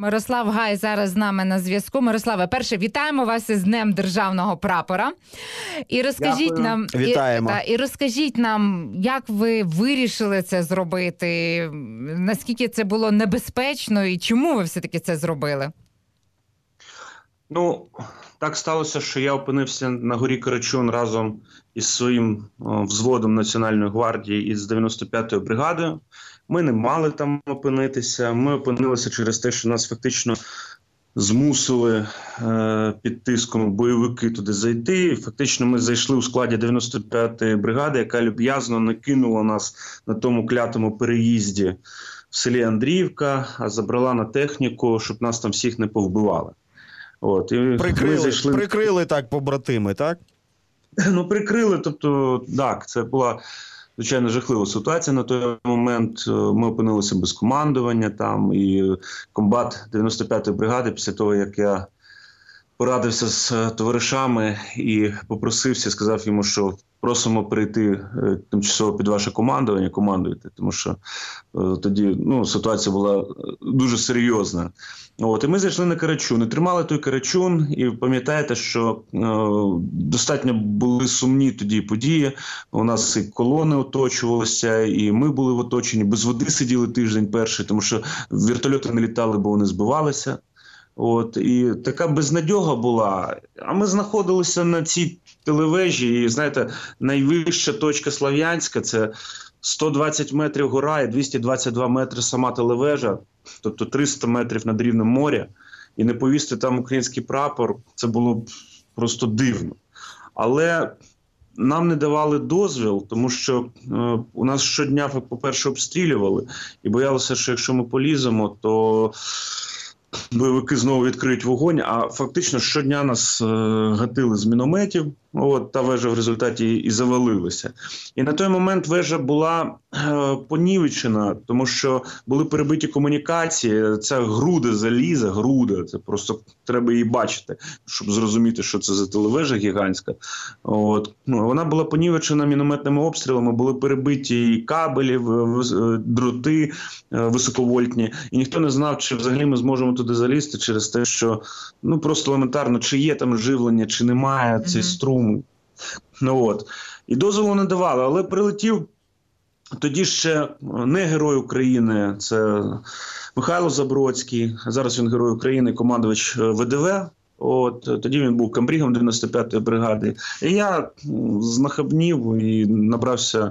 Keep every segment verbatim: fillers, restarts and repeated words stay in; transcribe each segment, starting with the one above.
Мирослав Гай зараз з нами на зв'язку. Мирославе, перше, вітаємо вас із Днем Державного прапора. І розкажіть Дякую. нам, Вітаємо. І, та, і розкажіть нам, як ви вирішили це зробити, наскільки це було небезпечно і чому ви все-таки це зробили? Ну, так сталося, що я опинився на горі Карачун разом із своїм о, взводом Національної гвардії із дев'яносто п'ятою бригадою. Ми не мали там опинитися. Ми опинилися через те, що нас фактично змусили е, під тиском бойовики туди зайти. І фактично ми зайшли у складі дев'яносто п'ятої бригади, яка люб'язно накинула нас на тому клятому переїзді в селі Андріївка, а забрала на техніку, щоб нас там всіх не повбивали. От, і Прикрили, ми зайшли... прикрили так побратими, так? Ну, прикрили, тобто, так, це була, звичайно, жахлива ситуація. На той момент ми опинилися без командування там, і комбат дев'яносто п'ятої бригади, після того, як я порадився з товаришами і попросився, сказав йому, що просимо прийти тимчасово під ваше командування, командуйте, тому що е, тоді ну, ситуація була дуже серйозна. От, і ми зайшли на Карачун, і тримали той Карачун, і пам'ятаєте, що е, достатньо були сумні тоді події, у нас і колони оточувалися, і ми були в оточенні, без води сиділи тиждень перший, тому що вертольоти не літали, бо вони збивалися. От, і така безнадьога була, а ми знаходилися на цій телевежі, і, знаєте, найвища точка Слов'янська – це сто двадцять метрів гора і двісті двадцять два метри сама телевежа, тобто триста метрів над рівнем моря, і не повісти там український прапор – це було б просто дивно. Але нам не давали дозвіл, тому що е, у нас щодня, по-перше, обстрілювали, і боялися, що якщо ми поліземо, то бойовики знову відкриють вогонь, а фактично щодня нас е, гатили з мінометів, от, та вежа в результаті і завалилася. І на той момент вежа була е, понівечена, тому що були перебиті комунікації, ця груда заліза, груда, це просто треба її бачити, щоб зрозуміти, що це за телевежа гігантська. От. Ну, вона була понівечена мінометними обстрілами, були перебиті і кабелі, дроти е, високовольтні, і ніхто не знав, чи взагалі ми зможемо туди залізти через те, що ну просто елементарно, чи є там живлення, чи немає цей струм. Ну, от. І дозволу не давали, але прилетів тоді ще не герой України, це Михайло Забродський, зараз він герой України, командувач ВДВ. От, тоді він був комбригом дев'яносто п'ятої бригади. І я знахабнів і набрався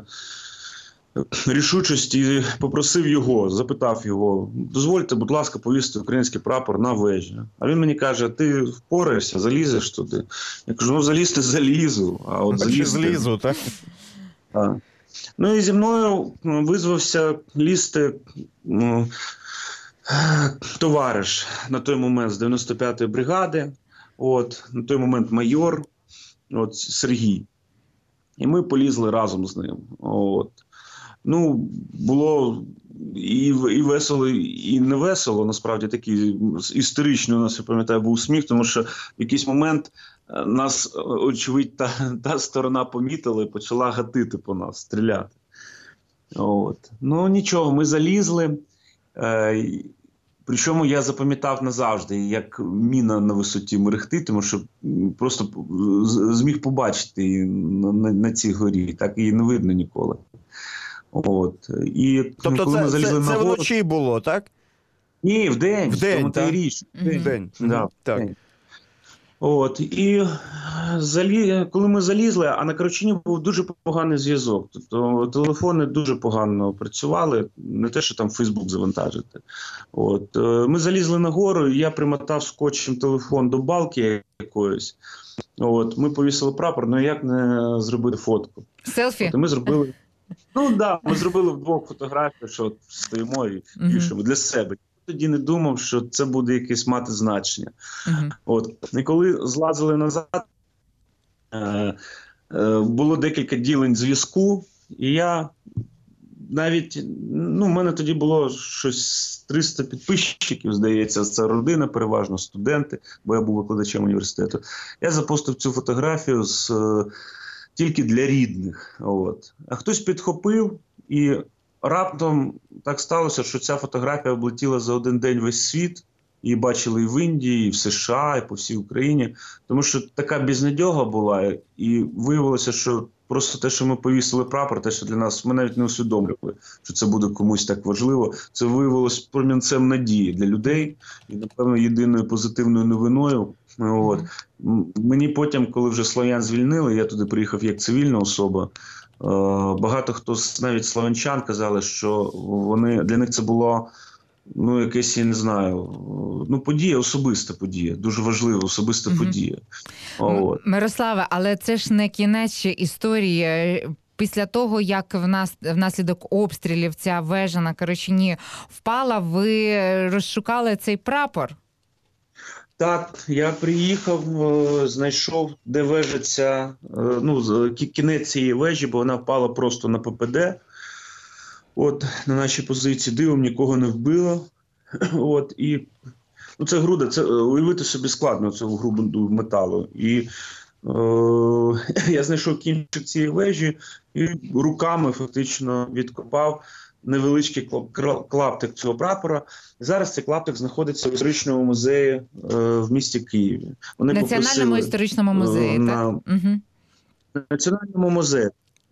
рішучості і попросив його, запитав його, дозвольте, будь ласка, повісити український прапор на вежі. А він мені каже, ти впораєшся, залізеш туди. Я кажу, ну залізти залізу. А от так залізти... злізу, так? А. Ну і зі мною визвався лізти ну, товариш на той момент з дев'яносто п'ятої бригади, от, на той момент майор, от, Сергій. І ми полізли разом з ним. От. Ну, було і, і весело, і не весело, насправді такий історичний у нас, я пам'ятаю, був сміх, тому що в якийсь момент нас, очевидь, та, та сторона помітила і почала гатити по нас, стріляти. От. Ну, нічого, ми залізли, е, причому я запам'ятав назавжди, як міна на висоті мерехти, тому що просто зміг побачити її на, на, на цій горі, так її не видно ніколи. От. І, тобто коли це, ми залізли це, на це гору... вночі було, так? Ні, вдень. Вдень, так? Річ. Вдень. Вдень. Да, так. вдень. От. І залі... коли ми залізли, а на Карачуні був дуже поганий зв'язок. Тобто телефони дуже погано працювали, не те, що там Фейсбук завантажити. От. Ми залізли на гору, і я примотав скотчем телефон до балки якоїсь. От. Ми повісили прапор, ну як не зробити фотку? Селфі? От. І ми зробили... Ну так, да, ми зробили вдвох фотографію, що от стоїмо і пишемо для себе. Тоді не думав, що це буде якесь мати значення. Uh-huh. От. І коли злазили назад, е, е, було декілька ділень зв'язку, і я навіть, ну, в мене тоді було щось триста підписчиків, здається, це родина, переважно студенти, бо я був викладачем університету. Я запостив цю фотографію з... тільки для рідних. От. А хтось підхопив, і раптом так сталося, що ця фотографія облетіла за один день весь світ. її бачили і в Індії, і в США, і по всій Україні. Тому що така безнадьога була, і виявилося, що просто те, що ми повісили прапор, те, що для нас, ми навіть не усвідомлювали, що це буде комусь так важливо. Це виявилось промінцем надії для людей і, напевно, єдиною позитивною новиною. От. Мені потім, коли вже Слов'ян звільнили, я туди приїхав як цивільна особа, багато хто, навіть слов'янчан, казали, що вони, для них це було, ну, якесь, я не знаю, ну, подія, особиста подія, дуже важлива особиста Угу. подія. От. Мирославе, але це ж не кінець ще історії. Після того, як в нас внаслідок обстрілів ця вежа на Карачуні впала, ви розшукали цей прапор? Так, я приїхав, знайшов, де вежа ця, ну, кінець цієї вежі, бо вона впала просто на ППД. От, на нашій позиції, дивом, нікого не вбило. От, і, ну, це груда, це уявити собі складно, це груду металу. І е, я знайшов кінчик цієї вежі і руками фактично відкопав невеличкий клаптик цього прапора. Зараз цей клаптик знаходиться в історичному музеї е, в місті Києві. Вони Національному попросили, історичному музеї, на, так? Угу. Національному музеї.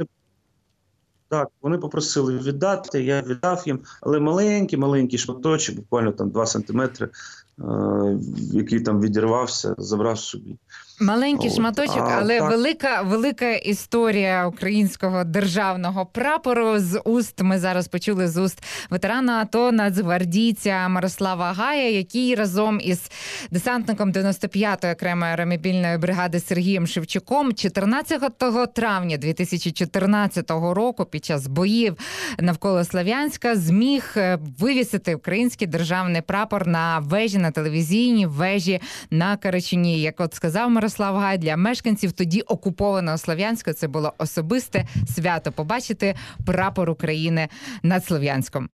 Так, вони попросили віддати, я віддав їм, але маленький-маленький шматочок, буквально там два сантиметри, е, який там відірвався, забрав собі. Маленький От. шматочок, А, але так. велика, велика історія українського державного прапору. З уст, ми зараз почули з уст ветерана АТО, нацгвардійця Мирослава Гая, який разом із десантником дев'яносто п'ятої окремої аеромобільної бригади Сергієм Шевчуком чотирнадцятого травня дві тисячі чотирнадцятого року під час боїв навколо Слов'янська зміг вивісити український державний прапор на вежі, на телевізійній вежі на Карачуні. Як от сказав Мирослав Гай, для мешканців тоді окупованого Слов'янська це було особисте свято побачити прапор України над Слов'янськом.